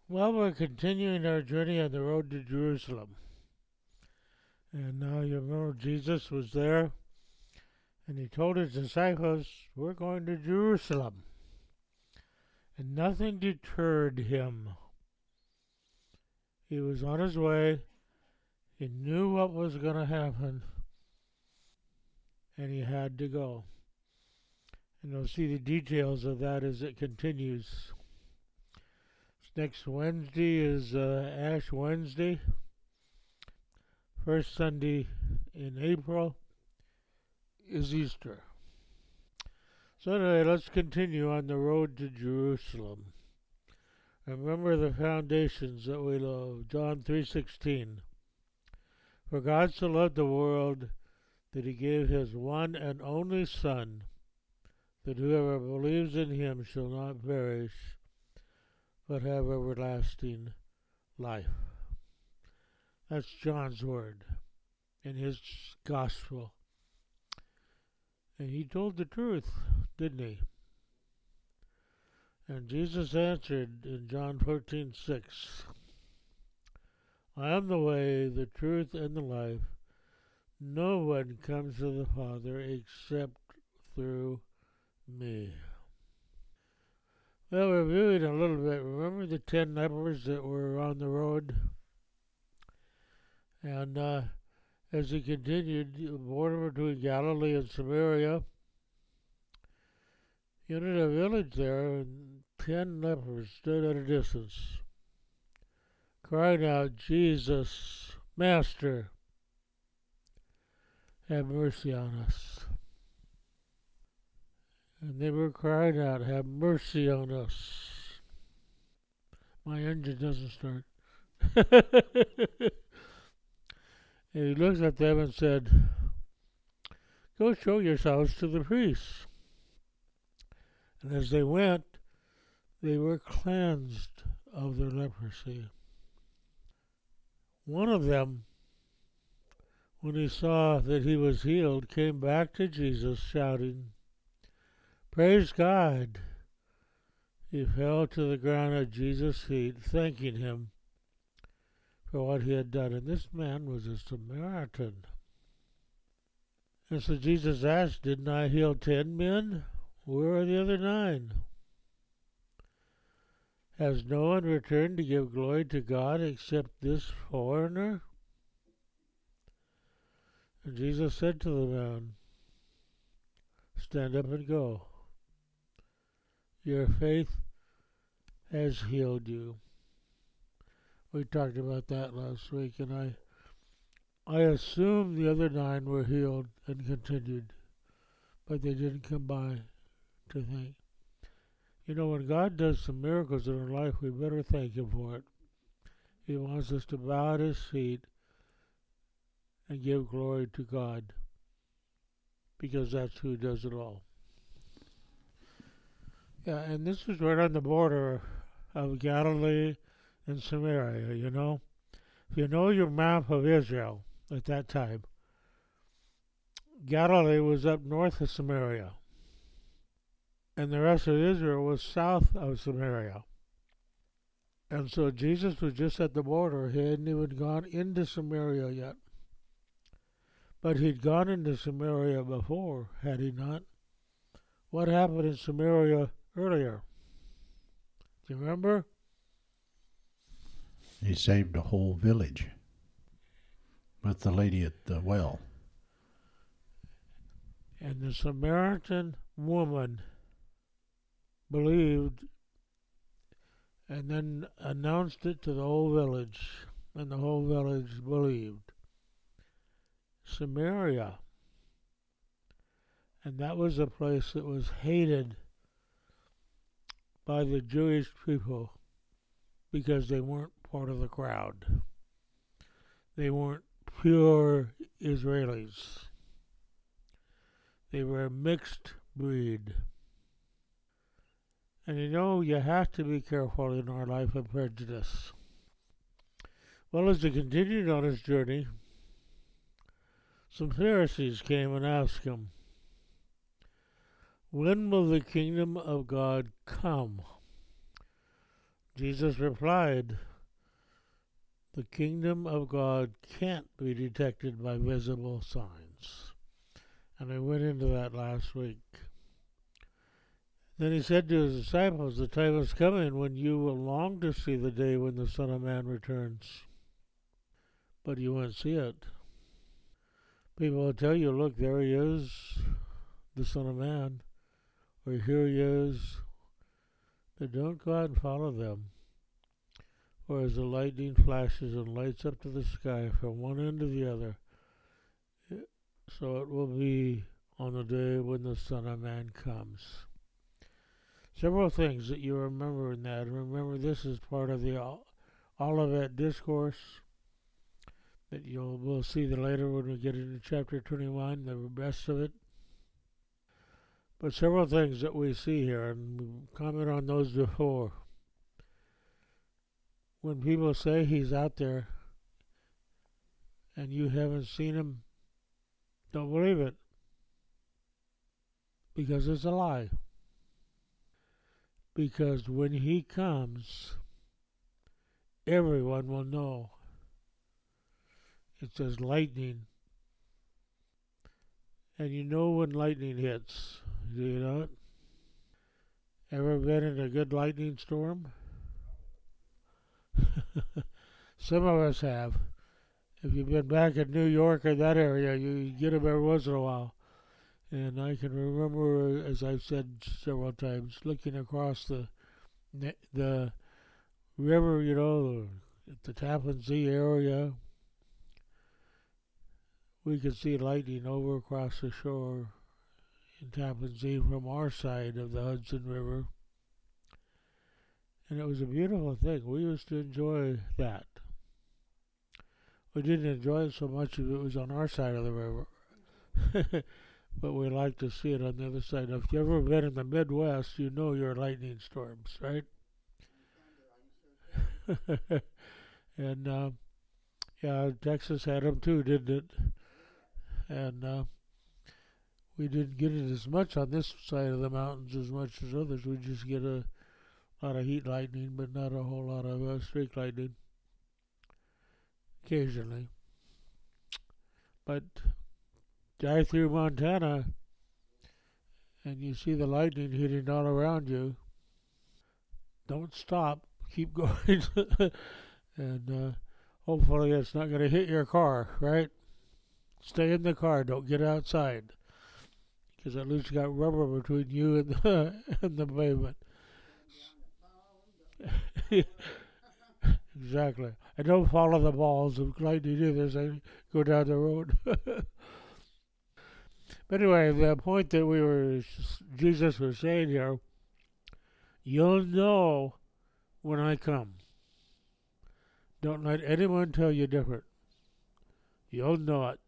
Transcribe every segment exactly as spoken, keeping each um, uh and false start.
Well, we're continuing our journey on the road to Jerusalem. And now you remember Jesus was there and he told his disciples, we're going to Jerusalem. And nothing deterred him. He was on his way. He knew what was going to happen. And he had to go. And you'll see the details of that as it continues. Next Wednesday is uh, Ash Wednesday. First Sunday in April is Easter. So anyway, let's continue on the road to Jerusalem. Remember the foundations that we love. John three sixteen. For God so loved the world that he gave his one and only Son, that whoever believes in him shall not perish, but have everlasting life. That's John's word in his gospel. And he told the truth, didn't he? And Jesus answered in John fourteen six, I am the way, the truth, and the life. No one comes to the Father except through me. Well, reviewing a little bit, remember the ten lepers that were on the road? And uh, as he continued, the border between Galilee and Samaria, he entered a village there, and ten lepers stood at a distance, crying out, Jesus, Master, have mercy on us. And they were crying out, have mercy on us. My engine doesn't start. And he looked at them and said, go show yourselves to the priests. And as they went, they were cleansed of their leprosy. One of them, when he saw that he was healed, came back to Jesus shouting, praise God. He fell to the ground at Jesus' feet, thanking him for what he had done. And this man was a Samaritan. And so Jesus asked, didn't I heal ten men? Where are the other nine? Has no one returned to give glory to God except this foreigner? And Jesus said to the man, stand up and go. Your faith has healed you. We talked about that last week, and I I assumed the other nine were healed and continued, but they didn't come by to thank. You know, when God does some miracles in our life, we better thank him for it. He wants us to bow at his feet and give glory to God, because that's who does it all. Yeah, and this was right on the border of Galilee and Samaria, you know. If you know your map of Israel at that time, Galilee was up north of Samaria, and the rest of Israel was south of Samaria. And so Jesus was just at the border. He hadn't even gone into Samaria yet. But he'd gone into Samaria before, had he not? What happened in Samaria earlier? Do you remember? He saved a whole village with the lady at the well. And the Samaritan woman believed and then announced it to the whole village, and the whole village believed. Samaria. And that was a place that was hated by the Jewish people because they weren't part of the crowd. They weren't pure Israelis. They were a mixed breed. And you know, you have to be careful in our life of prejudice. Well, as he continued on his journey, some Pharisees came and asked him, when will the kingdom of God come? Jesus replied, the kingdom of God can't be detected by visible signs. And I went into that last week. Then he said to his disciples, the time is coming when you will long to see the day when the Son of Man returns, but you won't see it. People will tell you, look, there he is, the Son of Man, or here he is. But don't go out and follow them. For as the lightning flashes and lights up to the sky from one end to the other, so it will be on the day when the Son of Man comes. Several things that you remember in that. Remember, this is part of the Olivet Discourse that you'll we'll see the later when we get into chapter twenty-one, the rest of it. But several things that we see here, and we comment on those before. When people say he's out there and you haven't seen him, don't believe it, because it's a lie. Because when he comes, everyone will know. It says lightning. And you know when lightning hits. Do you know it? Ever been in a good lightning storm? Some of us have. If you've been back in New York or that area, you get them every once in a while. And I can remember, as I've said several times, looking across the the river, you know, at the Tappan Zee area. We could see lightning over across the shore in Tappan Zee from our side of the Hudson River. And it was a beautiful thing. We used to enjoy that. We didn't enjoy it so much if it was on our side of the river. But we like to see it on the other side. Now, if you've ever been in the Midwest, you know your lightning storms, right? and, uh, yeah, Texas had them too, didn't it? And uh, we didn't get it as much on this side of the mountains as much as others. We just get a lot of heat lightning, but not a whole lot of uh, streak lightning. Occasionally. But drive through Montana and you see the lightning hitting all around you. Don't stop. Keep going. and uh, hopefully it's not going to hit your car, right? Stay in the car. Don't get outside. Because at least you got rubber between you and the, and the pavement. Exactly. And don't follow the balls of lightning either as they go down the road. But anyway, the point that we were, Jesus was saying here, you'll know when I come. Don't let anyone tell you different. You'll know it.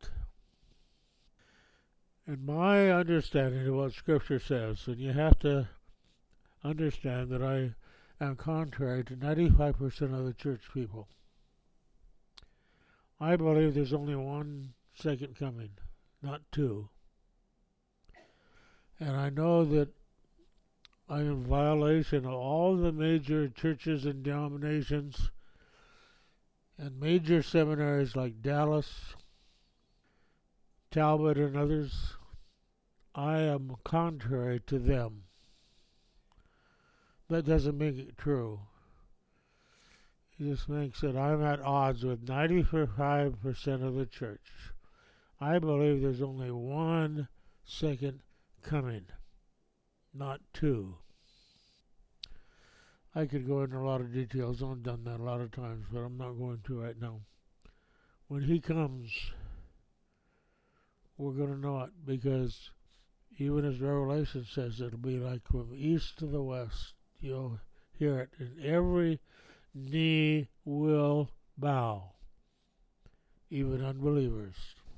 And my understanding of what Scripture says, and you have to understand that I am contrary to ninety-five percent of the church people. I believe there's only one second coming, not two. And I know that I'm in violation of all the major churches and denominations and major seminaries like Dallas, Talbot, and others. I am contrary to them. That doesn't make it true. It just makes it I'm at odds with ninety-five percent of the church. I believe there's only one second coming, not two. I could go into a lot of details. I've done that a lot of times, but I'm not going to right now. When he comes, we're going to know it, because even as Revelation says, it'll be like from east to the west. You'll hear it, and every knee will bow, even unbelievers.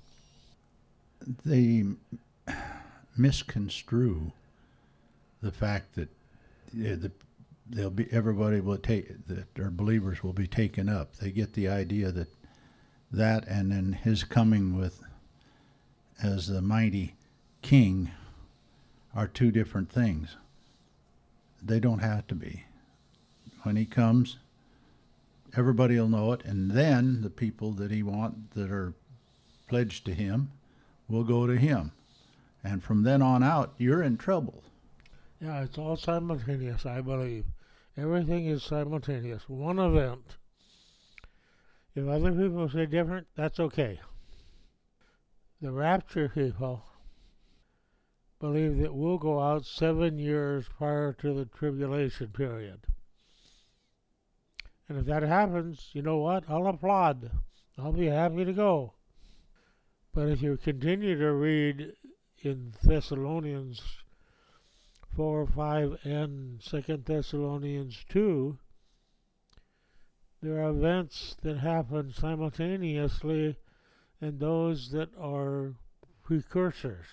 They misconstrue the fact that yeah, the, they'll be everybody will take that their believers will be taken up. They get the idea that that and then his coming with as the mighty king are two different things. They don't have to be. when he comes, everybody will know it, and then the people that he want that are pledged to him will go to him. And from then on out, you're in trouble. Yeah, it's all simultaneous, I believe. Everything is simultaneous. One event. If other people say different, that's okay. The rapture people believe that we'll go out seven years prior to the tribulation period. And if that happens, you know what? I'll applaud. I'll be happy to go. But if you continue to read in Thessalonians four, five, and Second Thessalonians two, there are events that happen simultaneously and those that are precursors.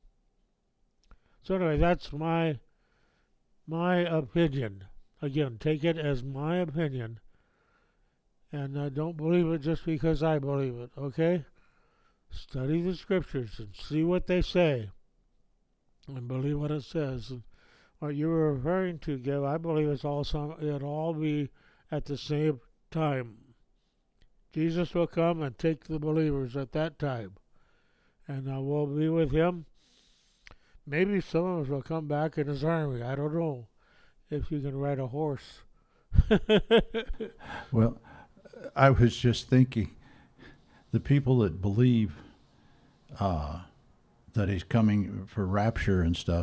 So anyway, that's my my opinion. Again, take it as my opinion, and uh, don't believe it just because I believe it, okay? Study the scriptures and see what they say, and believe what it says. And what you were referring to, Gib, I believe it's all some, it'll all be at the same time. Jesus will come and take the believers at that time, and uh, we'll be with him. Maybe some of us will come back in his army. I don't know if you can ride a horse. Well, I was just thinking, the people that believe uh, that he's coming for rapture and stuff,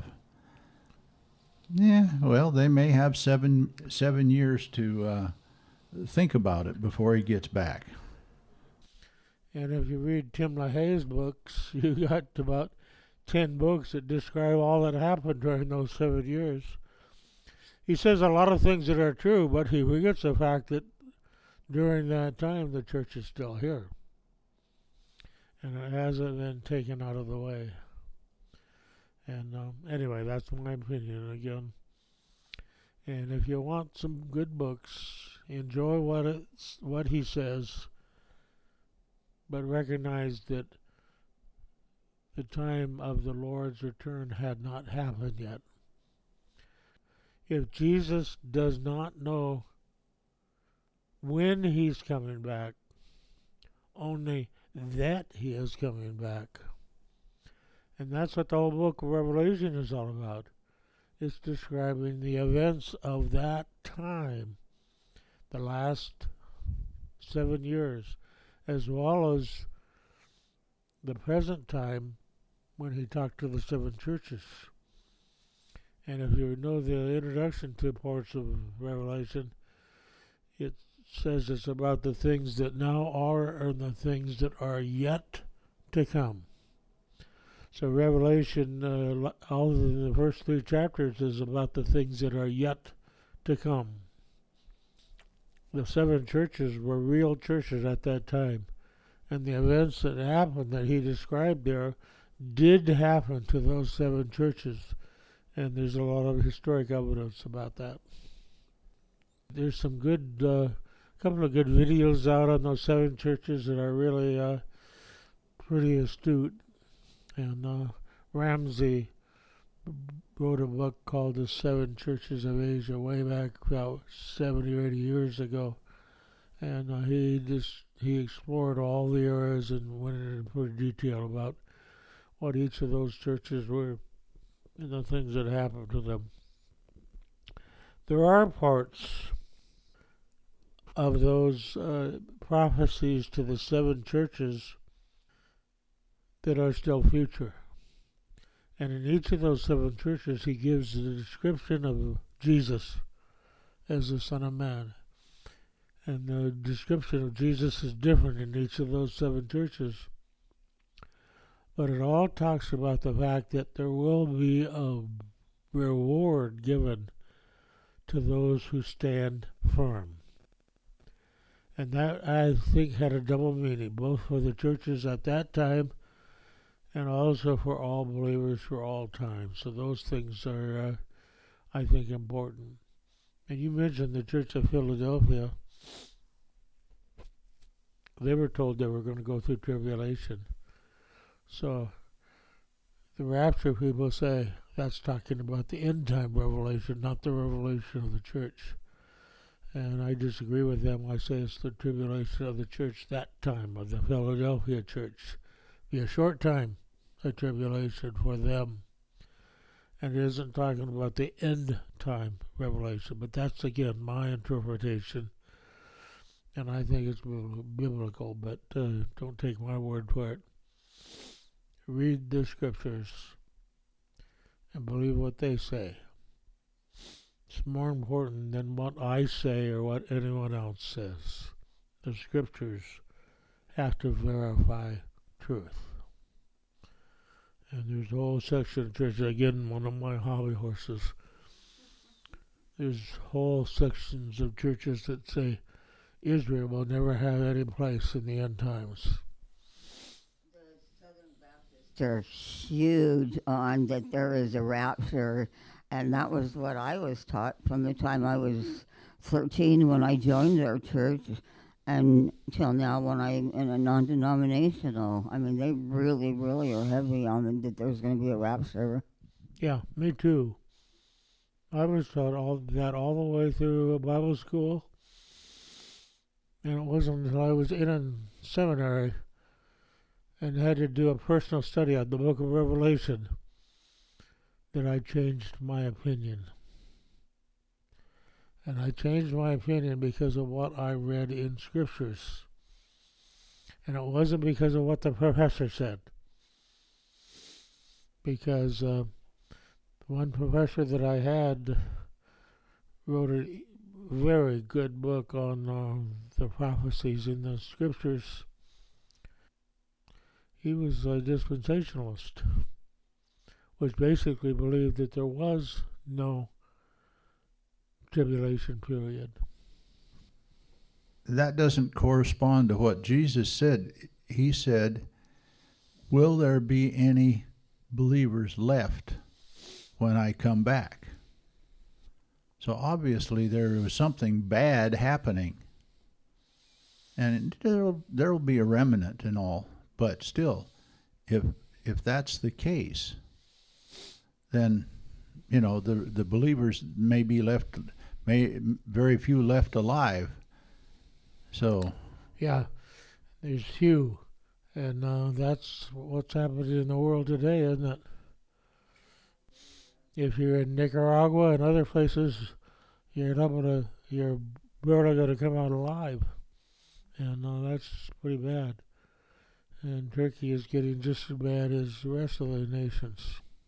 yeah, well, they may have seven seven years to uh, think about it before he gets back. And if you read Tim LaHaye's books, you got about ten books that describe all that happened during those seven years. He says a lot of things that are true, but he forgets the fact that during that time the church is still here. And it hasn't been taken out of the way. And um, anyway, that's my opinion again. And if you want some good books, enjoy what it's, what he says, but recognize that the time of the Lord's return had not happened yet. If Jesus does not know when he's coming back, only that he is coming back. And that's what the whole book of Revelation is all about. It's describing the events of that time, the last seven years, as well as the present time when he talked to the seven churches. And if you know the introduction to parts of Revelation, it says it's about the things that now are and the things that are yet to come. So Revelation, uh, all of the first three chapters, is about the things that are yet to come. The seven churches were real churches at that time. And the events that happened that he described there did happen to those seven churches. And there's a lot of historic evidence about that. There's some good, uh, couple of good videos out on those seven churches that are really uh, pretty astute. And uh, Ramsey wrote a book called The Seven Churches of Asia way back about seventy or eighty years ago. And uh, he just he explored all the areas and went into pretty detail about what each of those churches were and the things that happened to them. There are parts of those uh, prophecies to the seven churches that are still future. And in each of those seven churches, he gives the description of Jesus as the Son of Man. And the description of Jesus is different in each of those seven churches. But it all talks about the fact that there will be a reward given to those who stand firm. And that, I think, had a double meaning, both for the churches at that time and also for all believers for all time. So those things are, uh, I think, important. And you mentioned the Church of Philadelphia. They were told they were going to go through tribulation. So the rapture people say that's talking about the end time revelation, not the revelation of the church. And I disagree with them. I say it's the tribulation of the church, that time of the Philadelphia church. Be a short time, a tribulation for them. And it isn't talking about the end time revelation, but that's again my interpretation. And I think it's biblical, but uh, don't take my word for it. Read the scriptures and believe what they say. It's more important than what I say or what anyone else says. The scriptures have to verify truth. And there's a whole section of church, again, one of my hobby horses. There's whole sections of churches that say Israel will never have any place in the end times. The Southern Baptists are huge on that there is a rapture. And that was what I was taught from the time I was thirteen when I joined their church and till now when I'm in a non-denominational. I mean, they really, really are heavy on it, that there's going to be a rapture. Yeah, me too. I was taught all that all the way through Bible school. And it wasn't until I was in a seminary and had to do a personal study on the book of Revelation that I changed my opinion. And I changed my opinion because of what I read in scriptures. And it wasn't because of what the professor said. Because uh, one professor that I had wrote a very good book on uh, the prophecies in the scriptures. He was a dispensationalist, which basically believed that there was no tribulation period. That doesn't correspond to what Jesus said. He said, will there be any believers left when I come back? So obviously there was something bad happening. And there'll, there'll be a remnant and all. But still, if if that's the case, then, you know, the the believers may be left, may very few left alive. So, yeah, there's few, and uh, that's what's happening in the world today, isn't it? If you're in Nicaragua and other places, you're not gonna, you're barely gonna come out alive, and uh, that's pretty bad. And Turkey is getting just as bad as the rest of the nations.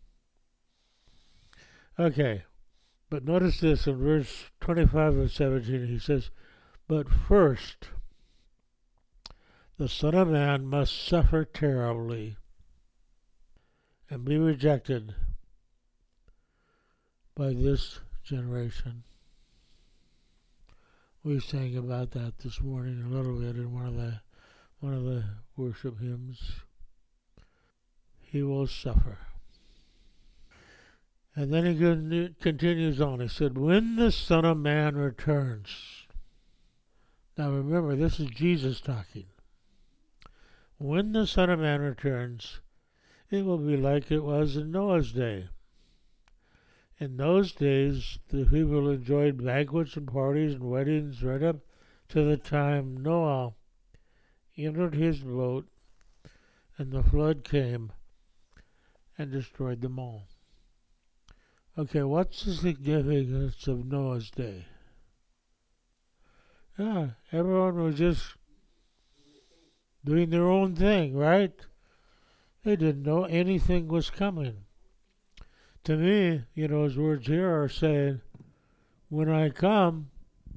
Okay, but notice this in verse twenty-five of seventeen. He says, but first, the Son of Man must suffer terribly and be rejected by this generation. We sang about that this morning a little bit in one of the one of the worship hymns. He will suffer. And then he continues on. He said, when the Son of Man returns. Now remember, this is Jesus talking. When the Son of Man returns, it will be like it was in Noah's day. In those days, the people enjoyed banquets and parties and weddings right up to the time Noah entered his boat, and the flood came and destroyed them all. Okay, what's the significance of Noah's day? Yeah, everyone was just doing their own thing, right? They didn't know anything was coming. To me, you know, his words here are saying, when I come,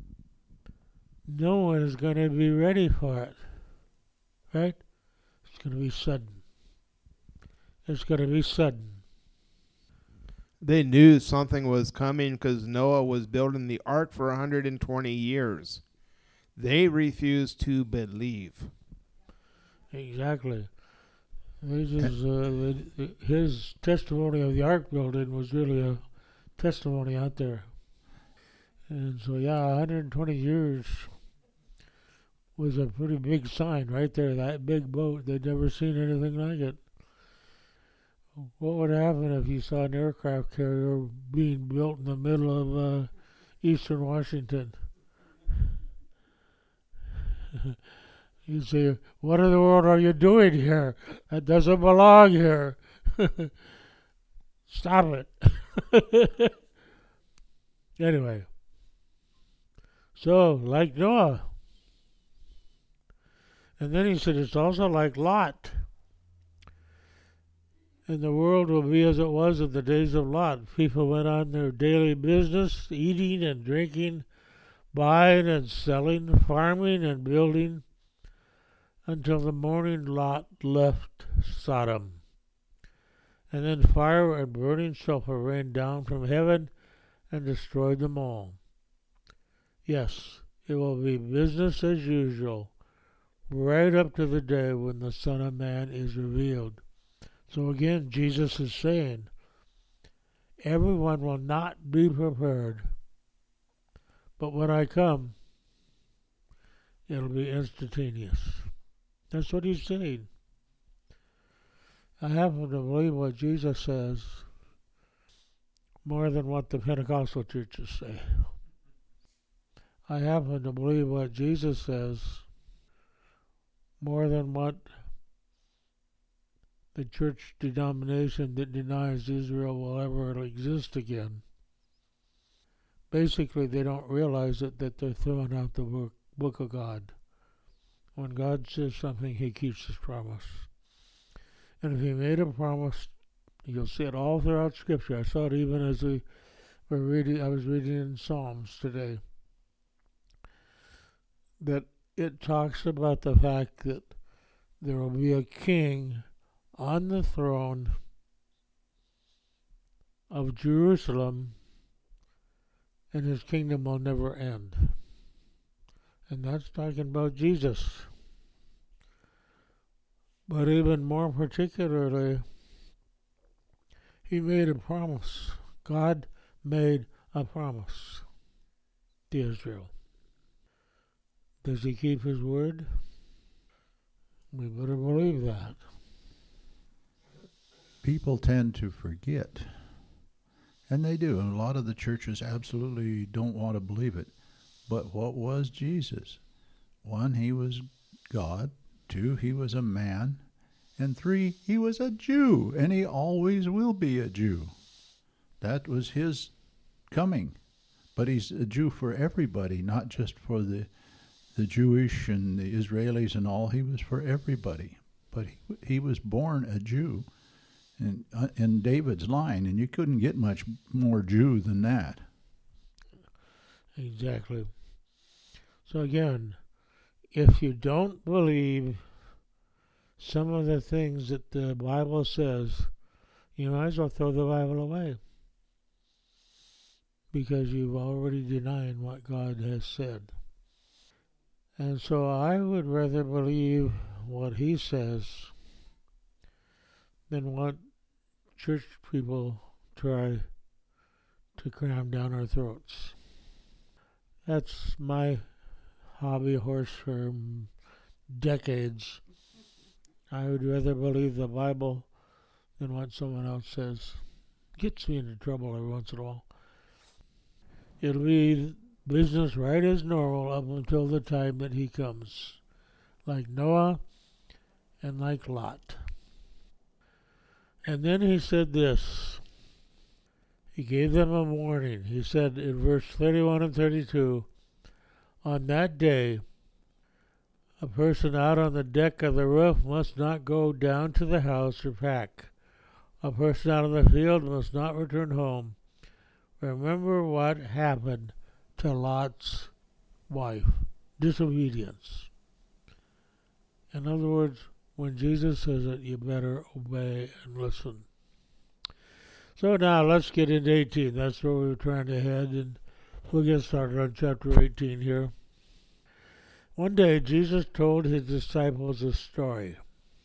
no one is going to be ready for it. Right? It's going to be sudden. It's going to be sudden. They knew something was coming because Noah was building the ark for one hundred twenty years. They refused to believe. Exactly. This is, uh, the, his testimony of the ark building was really a testimony out there. And so, yeah, one hundred twenty years was a pretty big sign right there, that big boat. They'd never seen anything like it. What would happen if you saw an aircraft carrier being built in the middle of uh, eastern Washington? You say, what in the world are you doing here? That doesn't belong here. Stop it. Anyway, so like Noah. And then he said it's also like Lot. And the world will be as it was in the days of Lot. People went on their daily business, eating and drinking, buying and selling, farming and building, until the morning Lot left Sodom. And then fire and burning sulfur rained down from heaven and destroyed them all. Yes, it will be business as usual, right up to the day when the Son of Man is revealed. So again, Jesus is saying, everyone will not be prepared. But when I come, it'll be instantaneous. That's what he's saying. I happen to believe what Jesus says more than what the Pentecostal churches say. I happen to believe what Jesus says more than what the church denomination that denies Israel will ever exist again. Basically, they don't realize it, that they're throwing out the book, book of God. When God says something, he keeps his promise. And if he made a promise, you'll see it all throughout Scripture. I saw it even as we were reading, I was reading in Psalms today, that it talks about the fact that there will be a king on the throne of Jerusalem, and his kingdom will never end. And that's talking about Jesus. But even more particularly, he made a promise. God made a promise to Israel. Does he keep his word? We better believe that. People tend to forget, and they do. And a lot of the churches absolutely don't want to believe it. But what was Jesus? One, he was God. Two, he was a man. And three, he was a Jew, and he always will be a Jew. That was his coming. But he's a Jew for everybody, not just for the the Jewish and the Israelis and all. He was for everybody. But he, he was born a Jew in, uh, in David's line, and you couldn't get much more Jew than that. Exactly. So again, if you don't believe some of the things that the Bible says, you might as well throw the Bible away, because you've already denied what God has said. And so I would rather believe what he says than what church people try to cram down our throats. That's my hobby horse for decades. I would rather believe the Bible than what someone else says. Gets me into trouble every once in a while. It'll be business right as normal up until the time that he comes, like Noah and like Lot. And then he said this. He gave them a warning. He said in verse thirty-one and thirty-two, on that day, a person out on the deck of the roof must not go down to the house or pack. A person out in the field must not return home. Remember what happened to Lot's wife. Disobedience. In other words, when Jesus says it, you better obey and listen. So now let's get into eighteen. That's where we were trying to head, and we'll get started on chapter eighteen here. One day, Jesus told his disciples a story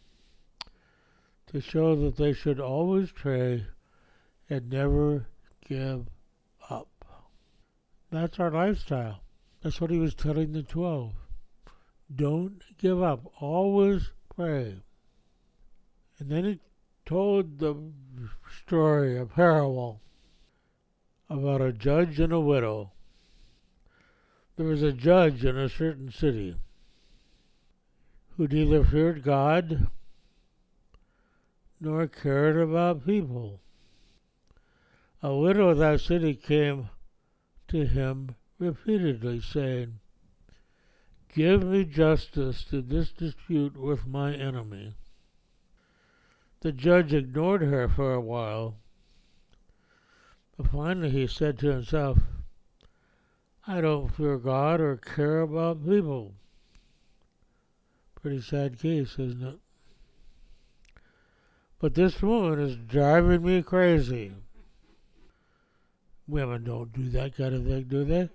to show that they should always pray and never give up. That's our lifestyle. That's what he was telling the twelve. Don't give up. Always pray. And then he told the story, a parable, about a judge and a widow. There was a judge in a certain city, who neither feared God nor cared about people. A widow of that city came to him repeatedly, saying, "Give me justice to this dispute with my enemy." The judge ignored her for a while, but finally he said to himself, "I don't fear God or care about people." Pretty sad case, isn't it? But this woman is driving me crazy. Women don't do that kind of thing, do they?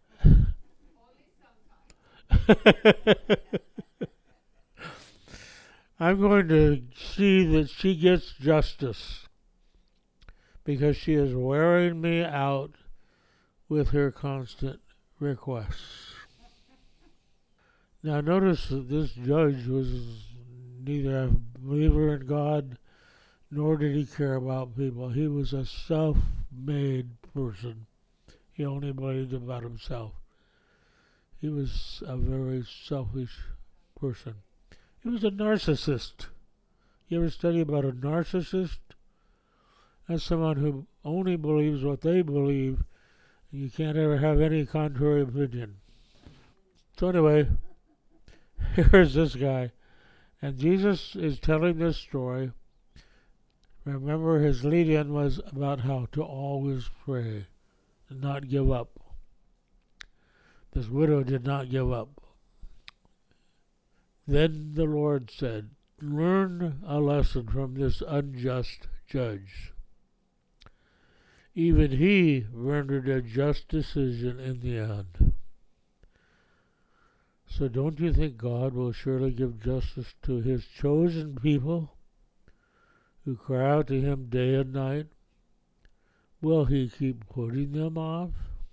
I'm going to see that she gets justice because she is wearing me out with her constant requests. Now notice that this judge was neither a believer in God nor did he care about people. He was a self-made person. He only believed about himself. He was a very selfish person. He was a narcissist. You ever study about a narcissist? That's someone who only believes what they believe, and you can't ever have any contrary opinion. So anyway, here's this guy, and Jesus is telling this story. Remember, his lead-in was about how to always pray and not give up. This widow did not give up. Then the Lord said, "Learn a lesson from this unjust judge. Even he rendered a just decision in the end." So don't you think God will surely give justice to his chosen people who cry out to him day and night? Will he keep putting them off?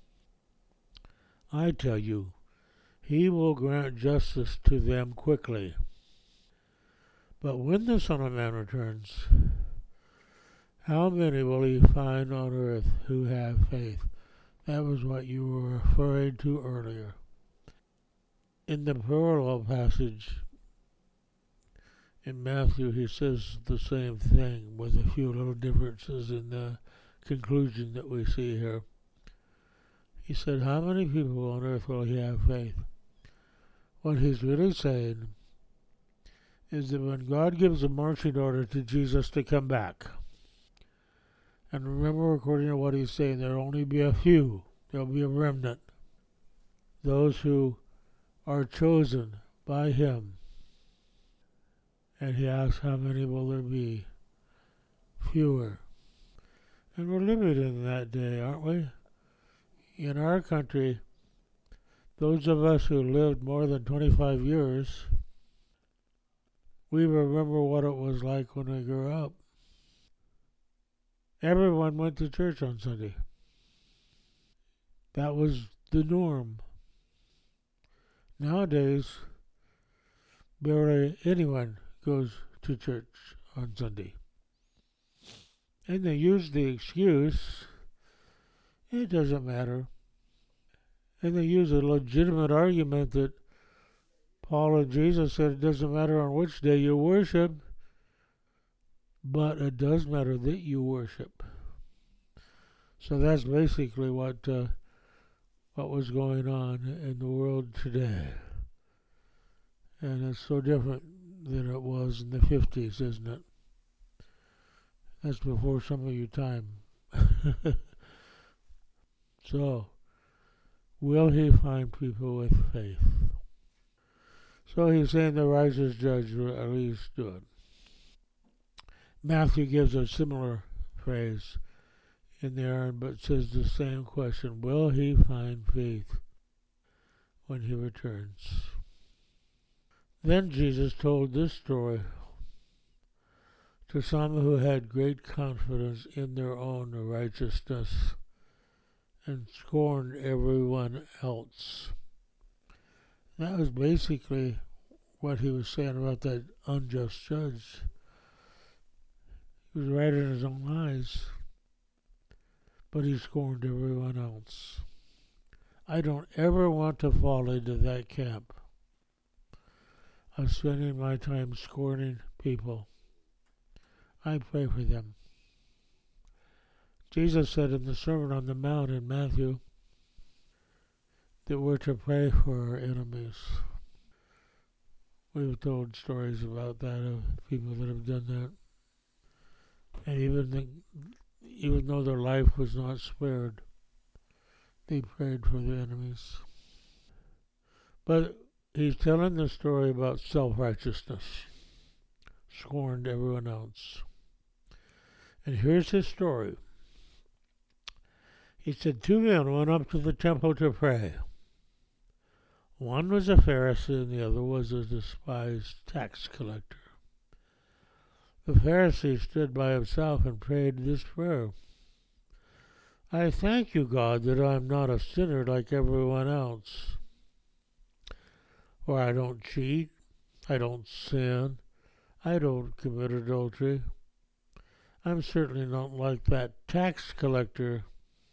I tell you, he will grant justice to them quickly. But when the Son of Man returns, how many will he find on earth who have faith? That was what you were referring to earlier. In the parallel passage in Matthew, he says the same thing with a few little differences in the conclusion that we see here. He said, how many people on earth will he have faith? What he's really saying is that when God gives a marching order to Jesus to come back, and remember, according to what he's saying, there will only be a few, there will be a remnant, those who are chosen by him. And he asks, how many will there be? Fewer. And we're living in that day, aren't we? In our country, those of us who lived more than twenty-five years, we remember what it was like when we grew up. Everyone went to church on Sunday. That was the norm. Nowadays, barely anyone goes to church on Sunday. And they use the excuse, it doesn't matter. And they use a legitimate argument that Paul and Jesus said it doesn't matter on which day you worship, but it does matter that you worship. So that's basically what uh, what was going on in the world today. And it's so different than it was in the fifties, isn't it? That's before some of your time. So, will he find people with faith? So he's saying the righteous judge will at least do it. Matthew gives a similar phrase in there, but says the same question. Will he find faith when he returns? Then Jesus told this story to some who had great confidence in their own righteousness and scorned everyone else. That was basically what he was saying about that unjust judge. He was right in his own eyes, but he scorned everyone else. I don't ever want to fall into that camp. of spending my time scorning people. I pray for them. Jesus said in the Sermon on the Mount in Matthew that we're to pray for our enemies. We've told stories about that of people that have done that. And even the, even though their life was not spared, they prayed for their enemies. But he's telling the story about self-righteousness, scorned everyone else. And here's his story. He said, two men went up to the temple to pray. One was a Pharisee and the other was a despised tax collector. The Pharisee stood by himself and prayed this prayer. I thank you, God, that I am not a sinner like everyone else. For I don't cheat, I don't sin, I don't commit adultery. I'm certainly not like that tax collector.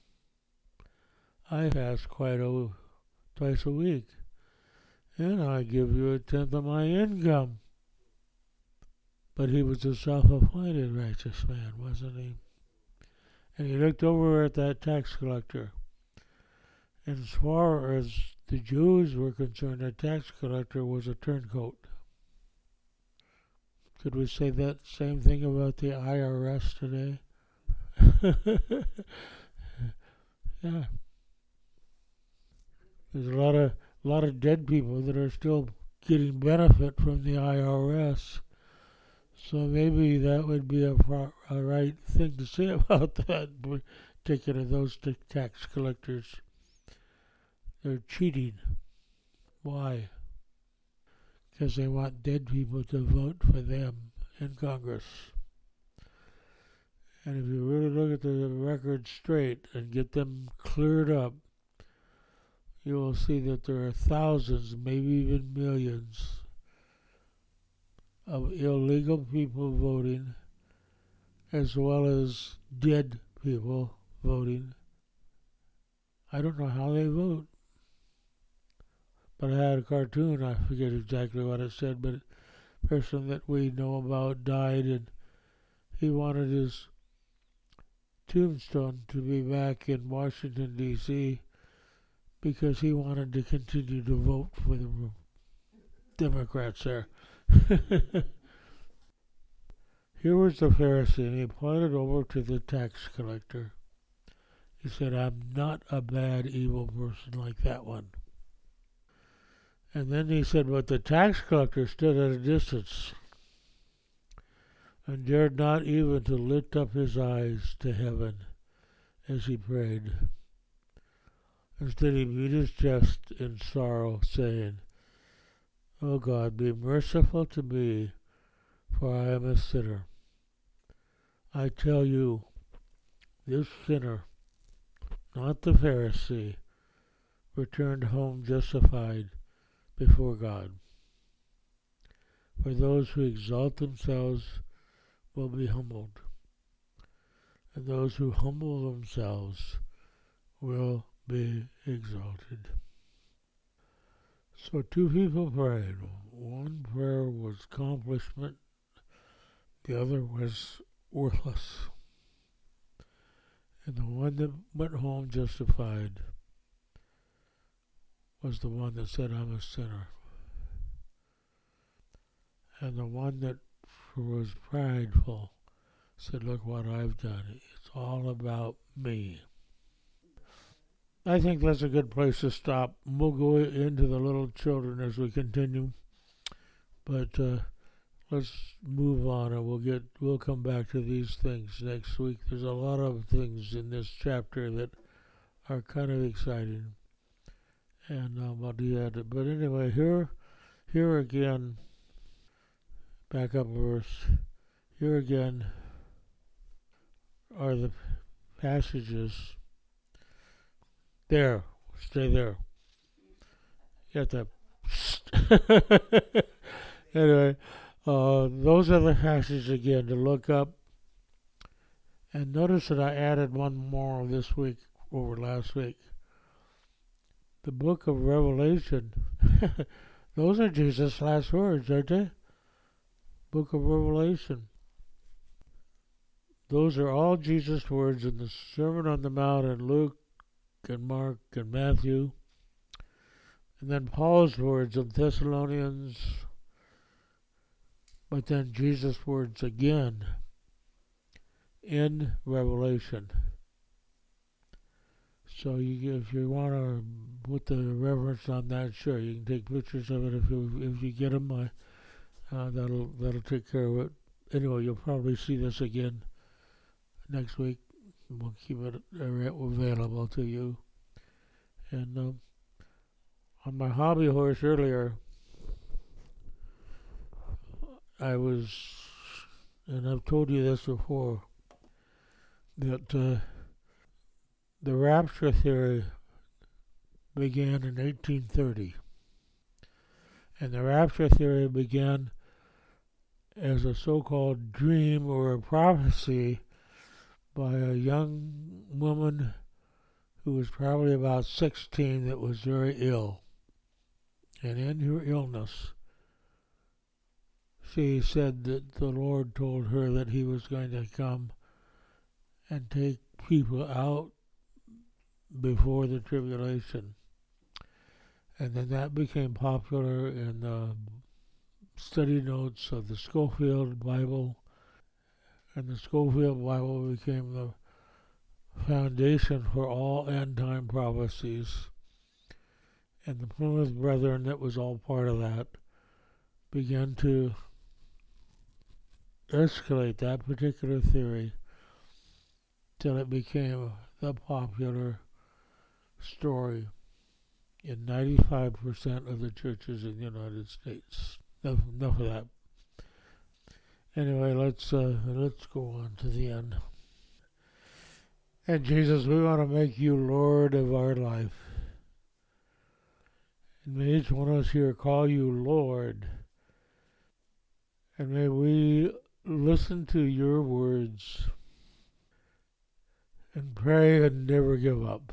I fast quite a, twice a week, and I give you a tenth of my income. But he was a self-appointed righteous man, wasn't he? And he looked over at that tax collector. And as far as the Jews were concerned, a tax collector was a turncoat. Could we say that same thing about the I R S today? Yeah. There's a lot of a lot of dead people that are still getting benefit from the I R S. So maybe that would be a, pro- a right thing to say about that particular those t- tax collectors. They're cheating. Why? Because they want dead people to vote for them in Congress. And if you really look at the record straight and get them cleared up, you will see that there are thousands, maybe even millions, of illegal people voting, as well as dead people voting. I don't know how they vote. But I had a cartoon, I forget exactly what it said, but a person that we know about died, and he wanted his tombstone to be back in Washington, D C, because he wanted to continue to vote for the Democrats there. Here was the Pharisee, and he pointed over to the tax collector. He said, I'm not a bad, evil person like that one. And then he said, but the tax collector stood at a distance and dared not even to lift up his eyes to heaven as he prayed. Instead, he beat his chest in sorrow, saying, O God, be merciful to me, for I am a sinner. I tell you, this sinner, not the Pharisee, returned home justified before God. For those who exalt themselves will be humbled, and those who humble themselves will be exalted. So two people prayed. One prayer was accomplishment, the other was worthless. And the one that went home justified was the one that said, I'm a sinner. And the one that was prideful said, look what I've done. It's all about me. I think that's a good place to stop. We'll go into the little children as we continue. But uh, let's move on, and we'll get we'll come back to these things next week. There's a lot of things in this chapter that are kind of exciting. And um, I'll do that. But anyway, here, here again, back up a verse. Here again are the passages. There, stay there. You have to. Anyway, uh, those are the passages again to look up. And notice that I added one more this week over last week. The book of Revelation, Those are Jesus' last words, aren't they? Book of Revelation. Those are all Jesus' words in the Sermon on the Mount in Luke and Mark and Matthew. And then Paul's words in Thessalonians. But then Jesus' words again in Revelation. So you, if you want to put the reference on that, sure, you can take pictures of it if you if you get them. Uh, uh, that'll that'll take care of it. Anyway, you'll probably see this again next week. We'll keep it available to you. And um, on my hobby horse earlier, I was, and I've told you this before, that uh, the rapture theory began in eighteen thirty. And the rapture theory began as a so-called dream or a prophecy by a young woman who was probably about sixteen that was very ill. And in her illness, she said that the Lord told her that he was going to come and take people out before the tribulation. And then that became popular in the study notes of the Scofield Bible. And the Scofield Bible became the foundation for all end-time prophecies. And the Plymouth Brethren, that was all part of that, began to escalate that particular theory till it became the popular story in ninety-five percent of the churches in the United States. Enough, enough of that. Anyway, let's uh, let's go on to the end. And Jesus, we want to make you Lord of our life. And may each one of us here call you Lord. And may we listen to your words and pray and never give up.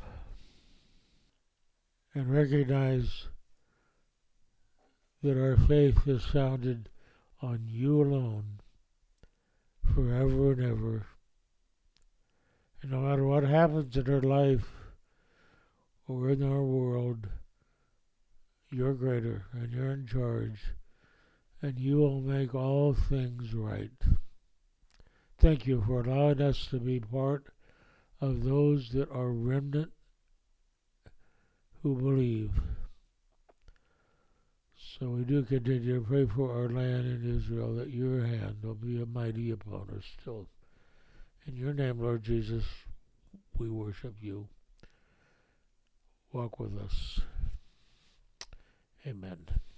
And recognize that our faith is founded on you alone, forever and ever. And no matter what happens in our life or in our world, you're greater and you're in charge, and you will make all things right. Thank you for allowing us to be part of those that are remnant who believe. So we do continue to pray for our land in Israel, that your hand will be mighty upon us still. In your name, Lord Jesus, we worship you. Walk with us. Amen.